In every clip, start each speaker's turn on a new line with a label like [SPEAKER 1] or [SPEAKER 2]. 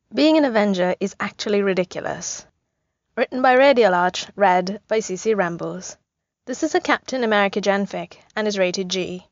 [SPEAKER 1] Being an Avenger is actually ridiculous. Written by Radial Arch, read by CC Rambles. This is a Captain America genfic and is rated G.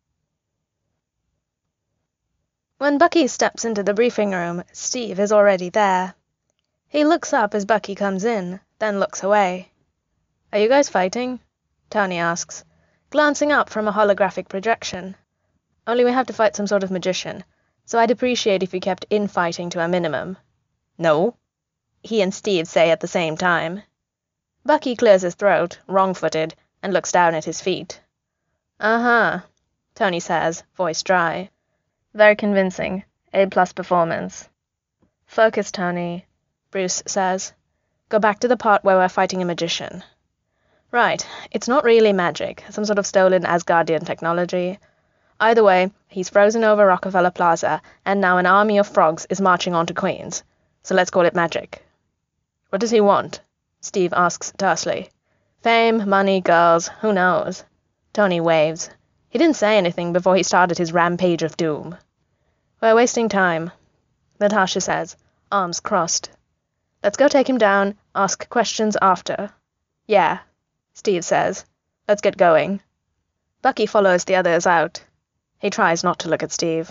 [SPEAKER 1] When Bucky steps into the briefing room, Steve is already there. He looks up as Bucky comes in, then looks away. "Are you guys fighting?" Tony asks, glancing up from a holographic projection. "Only we have to fight some sort of magician, so I'd appreciate if you kept infighting to a minimum." "No," he and Steve say at the same time. Bucky clears his throat, wrong-footed, and looks down at his feet. "Uh-huh," Tony says, voice dry. "Very convincing. A+ performance." "Focus, Tony," Bruce says. "Go back to the part where we're fighting a magician." "Right, it's not really magic, some sort of stolen Asgardian technology. Either way, he's frozen over Rockefeller Plaza, and now an army of frogs is marching on to Queens. So let's call it magic." "What does he want?" Steve asks tersely. "Fame, money, girls, who knows?" Tony waves. He didn't say anything before he started his rampage of doom. "We're wasting time," Natasha says, arms crossed. "Let's go take him down, ask questions after." "Yeah," Steve says. "Let's get going." Bucky follows the others out. He tries not to look at Steve.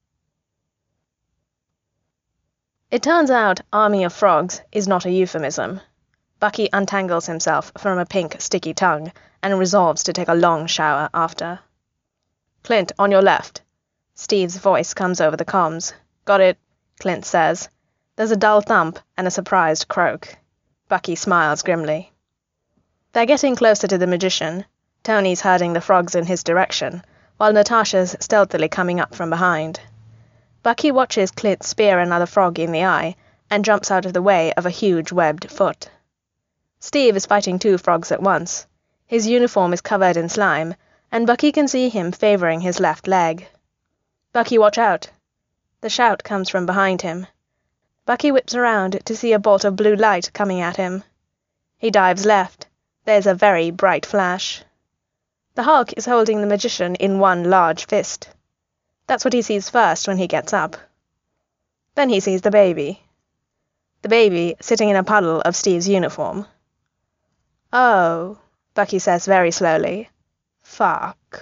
[SPEAKER 1] It turns out Army of Frogs is not a euphemism. Bucky untangles himself from a pink, sticky tongue and resolves to take a long shower after. "Clint, on your left." Steve's voice comes over the comms. "Got it," Clint says. There's a dull thump and a surprised croak. Bucky smiles grimly. They're getting closer to the magician. Tony's herding the frogs in his direction, while Natasha's stealthily coming up from behind. Bucky watches Clint spear another frog in the eye and jumps out of the way of a huge webbed foot. Steve is fighting 2 frogs at once. His uniform is covered in slime, and Bucky can see him favoring his left leg. "Bucky, watch out!" The shout comes from behind him. Bucky whips around to see a bolt of blue light coming at him. He dives left. There's a very bright flash. The Hulk is holding the magician in one large fist. That's what he sees first when he gets up. Then he sees the baby. The baby sitting in a puddle of Steve's uniform. "Oh," Bucky says very slowly. "Fuck."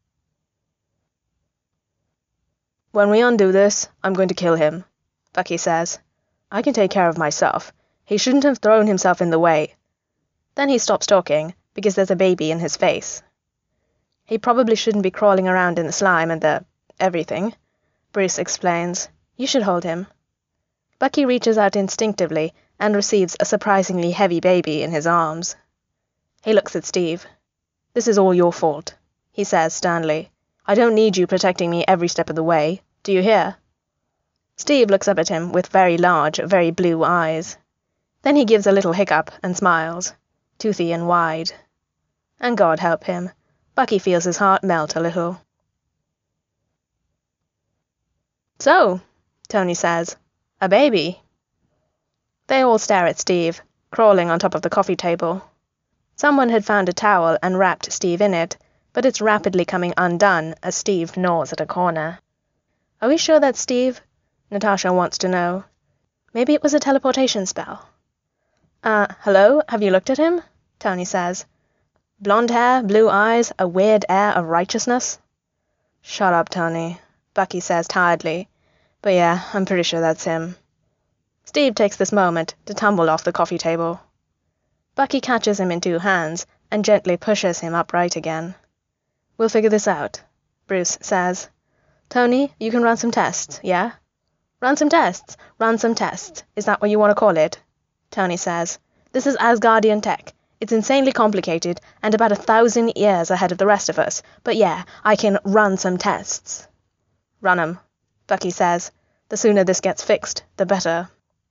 [SPEAKER 1] "When we undo this, I'm going to kill him," Bucky says. "I can take care of myself. He shouldn't have thrown himself in the way." Then he stops talking, because there's a baby in his face. "He probably shouldn't be crawling around in the slime and the everything," Bruce explains. "You should hold him." Bucky reaches out instinctively and receives a surprisingly heavy baby in his arms. He looks at Steve. "This is all your fault," he says sternly. "I don't need you protecting me every step of the way. Do you hear?" Steve looks up at him with very large, very blue eyes. Then he gives a little hiccup and smiles, toothy and wide. And God help him, Bucky feels his heart melt a little. "So," Tony says, "a baby." They all stare at Steve, crawling on top of the coffee table. Someone had found a towel and wrapped Steve in it, but it's rapidly coming undone as Steve gnaws at a corner. "Are we sure that's Steve?" Natasha wants to know. "Maybe it was a teleportation spell." Hello? Have you looked at him?" Tony says. "Blonde hair, blue eyes, a weird air of righteousness." "Shut up, Tony," Bucky says tiredly. "But yeah, I'm pretty sure that's him." Steve takes this moment to tumble off the coffee table. Bucky catches him in 2 hands and gently pushes him upright again. "We'll figure this out," Bruce says. "Tony, you can run some tests, yeah?" "Run some tests, run some tests. Is that what you want to call it?" Tony says. "This is Asgardian tech. It's insanely complicated and about 1,000 years ahead of the rest of us. But yeah, I can run some tests." "Run 'em," Bucky says. "The sooner this gets fixed, the better."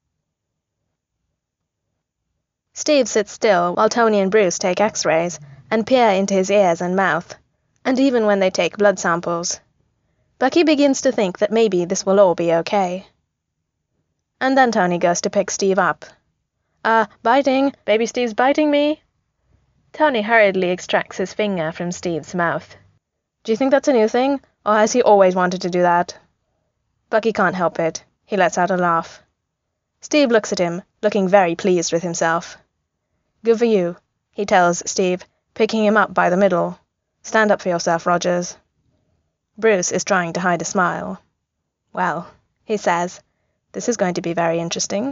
[SPEAKER 1] Steve sits still while Tony and Bruce take x-rays and peer into his ears and mouth, and even when they take blood samples. Bucky begins to think that maybe this will all be okay. And then Tony goes to pick Steve up. Biting. Baby Steve's biting me." Tony hurriedly extracts his finger from Steve's mouth. "Do you think that's a new thing, or has he always wanted to do that?" Bucky can't help it. He lets out a laugh. Steve looks at him, looking very pleased with himself. Good for you, he tells Steve, picking him up by the middle. Stand up for yourself, Rogers. Bruce is trying to hide a smile. Well, he says, this is going to be very interesting.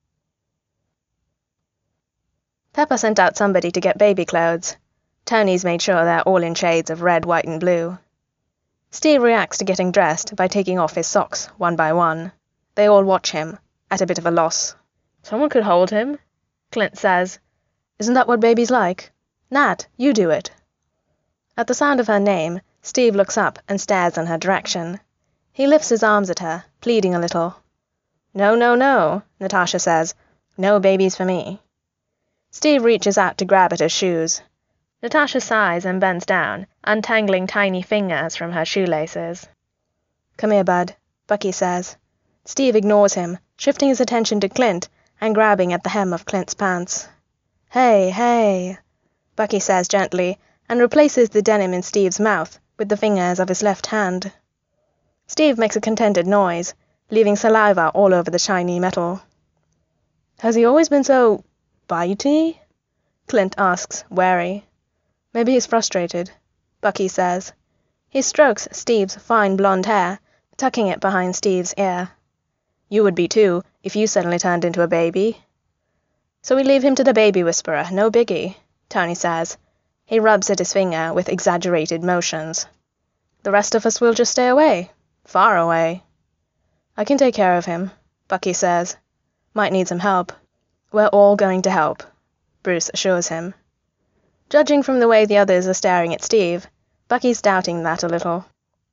[SPEAKER 1] Pepper sent out somebody to get baby clothes. Tony's made sure they're all in shades of red, white, and blue. Steve reacts to getting dressed by taking off his socks one by one. They all watch him, at a bit of a loss. Someone could hold him, Clint says. Isn't that what babies like? Nat, you do it. At the sound of her name, Steve looks up and stares in her direction. He lifts his arms at her, pleading a little. No, no, no, Natasha says. No babies for me. Steve reaches out to grab at her shoes. Natasha sighs and bends down, untangling tiny fingers from her shoelaces. Come here, bud, Bucky says. Steve ignores him, shifting his attention to Clint and grabbing at the hem of Clint's pants. Hey, hey, Bucky says gently, and replaces the denim in Steve's mouth with the fingers of his left hand. Steve makes a contented noise, leaving saliva all over the shiny metal. Has he always been so bitey? Clint asks, wary. Maybe he's frustrated, Bucky says. He strokes Steve's fine blonde hair, tucking it behind Steve's ear. You would be too, if you suddenly turned into a baby. So we leave him to the baby whisperer, no biggie, Tony says. He rubs at his finger with exaggerated motions. The rest of us will just stay away. Far away. I can take care of him, Bucky says. Might need some help. We're all going to help, Bruce assures him. Judging from the way the others are staring at Steve, Bucky's doubting that a little.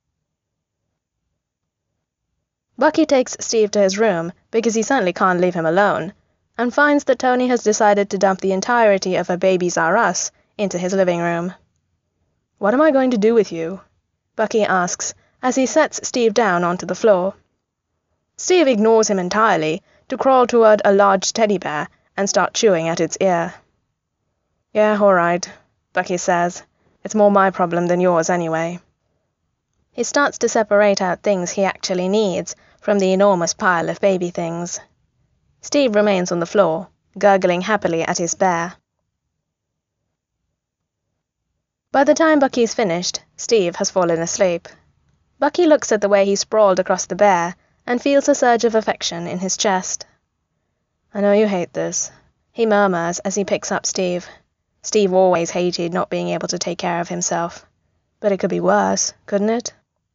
[SPEAKER 1] Bucky takes Steve to his room because he certainly can't leave him alone, and finds that Tony has decided to dump the entirety of her Babies R Us into his living room. What am I going to do with you? Bucky asks as he sets Steve down onto the floor. Steve ignores him entirely to crawl toward a large teddy bear and start chewing at its ear. Yeah, all right, Bucky says. It's more my problem than yours anyway. He starts to separate out things he actually needs from the enormous pile of baby things. Steve remains on the floor, gurgling happily at his bear. By the time Bucky's finished, Steve has fallen asleep. Bucky looks at the way he sprawled across the bear and feels a surge of affection in his chest. I know you hate this, he murmurs as he picks up Steve. Steve always hated not being able to take care of himself. But it could be worse, couldn't it?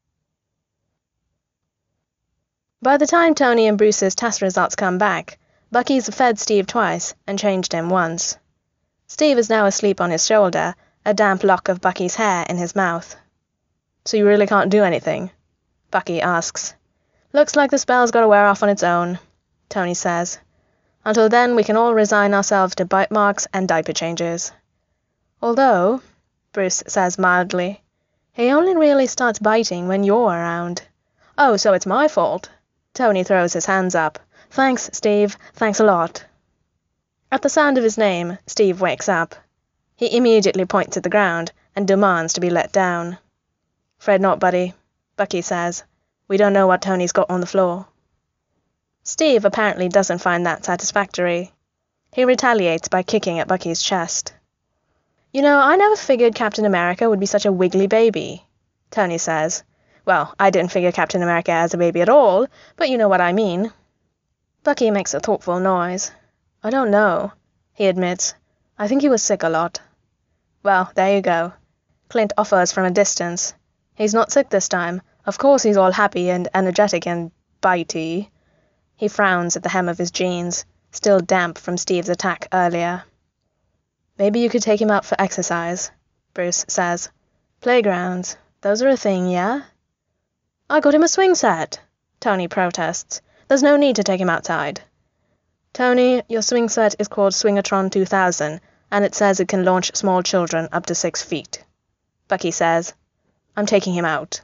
[SPEAKER 1] By the time Tony and Bruce's test results come back, Bucky's fed Steve twice and changed him once. Steve is now asleep on his shoulder, a damp lock of Bucky's hair in his mouth. So you really can't do anything? Bucky asks. Looks like the spell's got to wear off on its own, Tony says. Until then, we can all resign ourselves to bite marks and diaper changes. Although, Bruce says mildly, he only really starts biting when you're around. Oh, so it's my fault. Tony throws his hands up. Thanks, Steve. Thanks a lot. At the sound of his name, Steve wakes up. He immediately points at the ground and demands to be let down. Fret not, buddy, Bucky says. We don't know what Tony's got on the floor. Steve apparently doesn't find that satisfactory. He retaliates by kicking at Bucky's chest. You know, I never figured Captain America would be such a wiggly baby, Tony says. Well, I didn't figure Captain America as a baby at all, but you know what I mean. Bucky makes a thoughtful noise. I don't know, he admits. I think he was sick a lot. Well, there you go. Clint offers from a distance. He's not sick this time. Of course he's all happy and energetic and bitey. He frowns at the hem of his jeans, still damp from Steve's attack earlier. Maybe you could take him out for exercise, Bruce says. Playgrounds, those are a thing, yeah? I got him a swing set, Tony protests. There's no need to take him outside. Tony, your swing set is called Swingatron 2000, and it says it can launch small children up to 6 feet. Bucky says, I'm taking him out.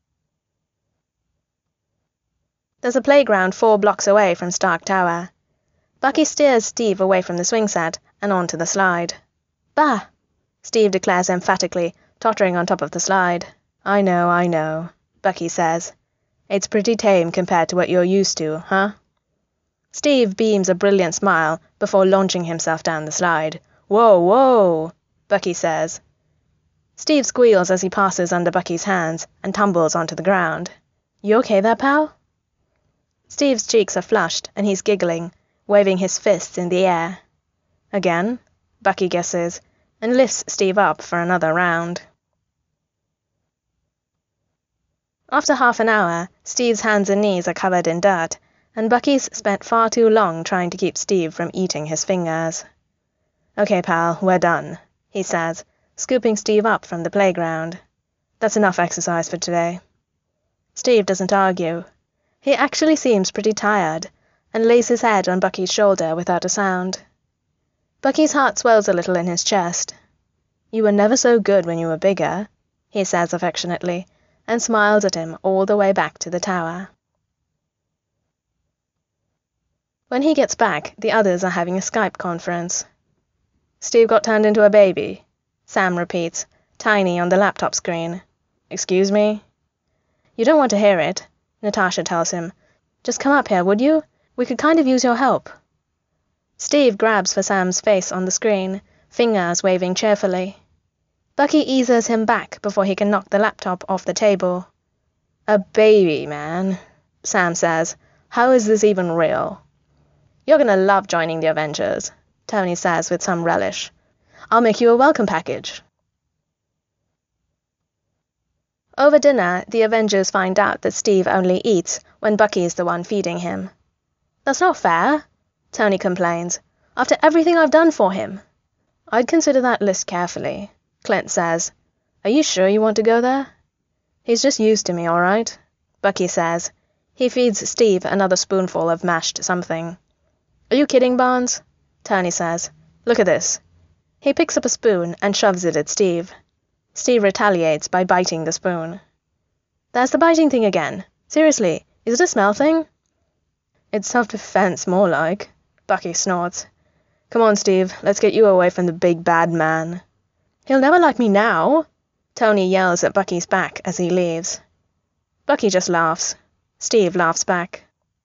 [SPEAKER 1] There's a playground 4 blocks away from Stark Tower. Bucky steers Steve away from the swing set and onto the slide. Bah! Steve declares emphatically, tottering on top of the slide. I know, Bucky says. It's pretty tame compared to what you're used to, huh? Steve beams a brilliant smile before launching himself down the slide. "Whoa, whoa," Bucky says. Steve squeals as he passes under Bucky's hands and tumbles onto the ground. "You okay there, pal?" Steve's cheeks are flushed and he's giggling, waving his fists in the air. "Again?" Bucky guesses, and lifts Steve up for another round. After half an hour, Steve's hands and knees are covered in dirt, and Bucky's spent far too long trying to keep Steve from eating his fingers. "Okay, pal, we're done," he says, scooping Steve up from the playground. "That's enough exercise for today." Steve doesn't argue. He actually seems pretty tired, and lays his head on Bucky's shoulder without a sound. Bucky's heart swells a little in his chest. "You were never so good when you were bigger," he says affectionately, and smiles at him all the way back to the tower. When he gets back, the others are having a Skype conference. "Steve got turned into a baby," Sam repeats, tiny on the laptop screen. "Excuse me?" "You don't want to hear it," Natasha tells him. "Just come up here, would you? We could kind of use your help." Steve grabs for Sam's face on the screen, fingers waving cheerfully. Bucky eases him back before he can knock the laptop off the table. "A baby, man," Sam says. "How is this even real?" "You're gonna love joining the Avengers," Tony says with some relish. "I'll make you a welcome package." Over dinner, the Avengers find out that Steve only eats when Bucky is the one feeding him. "That's not fair," Tony complains. "After everything I've done for him." "I'd consider that list carefully," Clint says. "Are you sure you want to go there?" "He's just used to me, all right," Bucky says. He feeds Steve another spoonful of mashed something. "Are you kidding, Barnes?" Tony says. "Look at this." He picks up a spoon and shoves it at Steve. Steve retaliates by biting the spoon. "There's the biting thing again. Seriously, is it a smell thing?" "It's self-defense, more like," Bucky snorts. "Come on, Steve, let's get you away from the big bad man." "He'll never like me now," Tony yells at Bucky's back as he leaves. Bucky just laughs. Steve laughs back.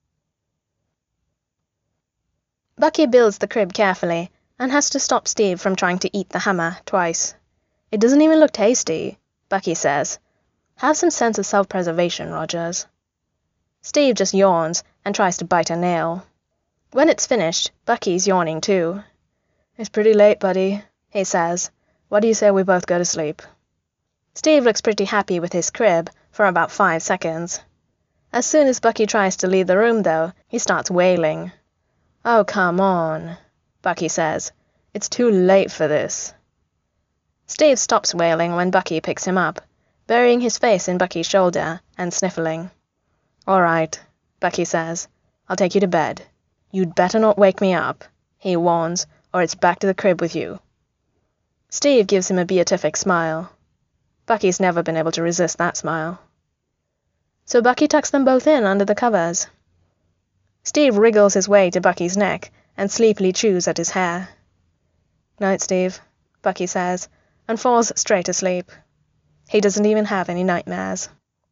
[SPEAKER 1] Bucky builds the crib carefully and has to stop Steve from trying to eat the hammer twice. "It doesn't even look tasty," Bucky says. "Have some sense of self-preservation, Rogers." Steve just yawns and tries to bite a nail. When it's finished, Bucky's yawning too. "It's pretty late, buddy," he says. "What do you say we both go to sleep?" Steve looks pretty happy with his crib for about 5 seconds. As soon as Bucky tries to leave the room, though, he starts wailing. "Oh, come on," Bucky says. "It's too late for this." Steve stops wailing when Bucky picks him up, burying his face in Bucky's shoulder and sniffling. "All right," Bucky says. "I'll take you to bed. You'd better not wake me up," he warns, "or it's back to the crib with you." Steve gives him a beatific smile. Bucky's never been able to resist that smile. So Bucky tucks them both in under the covers. Steve wriggles his way to Bucky's neck and sleepily chews at his hair. "Night, Steve," Bucky says, and falls straight asleep. He doesn't even have any nightmares.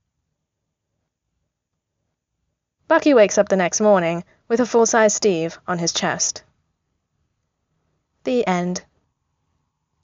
[SPEAKER 1] Bucky wakes up the next morning with a full-size Steve on his chest. The end.